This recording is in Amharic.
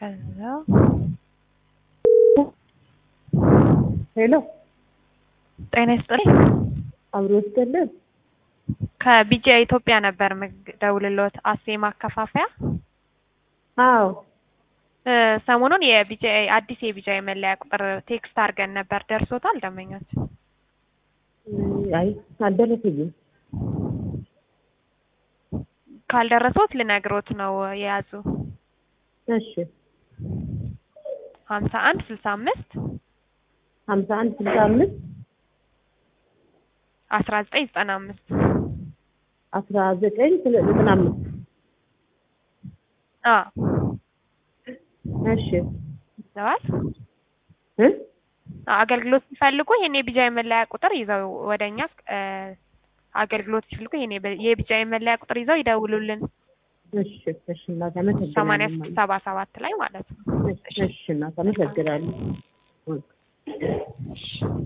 ከዛ ሄሎ ጤና ይስጥልኝ። አብሮ ይስጥልኝ። ከቢጂ ኢትዮጵያ ነበር ደውልሎት አሴ ማከፋፈያ። አዎ ሰሞኑን የቢጂ አዲስ የቢጂ መለያ ቁጥር ቴክስት አድርገን ነበር። ደርሶታል ደመኞች? አይ አልደረሰኝም። ካልደረሶት ልነግሮት ነው የያዙ። እሺ 51 65 51 65 1995 1995 እሺ ዘዋል አገልግሎት ሲፈልጉ ይሄን የቢጂ መለያ ቁጥር ይዘው ወደኛ አገልግሎት ሲፈልጉ ይሄን የቢጂ መለያ ቁጥር ይዘው ይደውሉልን። እሺ እሺ እና ተመሰግናለሁ። 8677 ላይ ማለት ነው። እሺ እና ተመሰግናለሁ።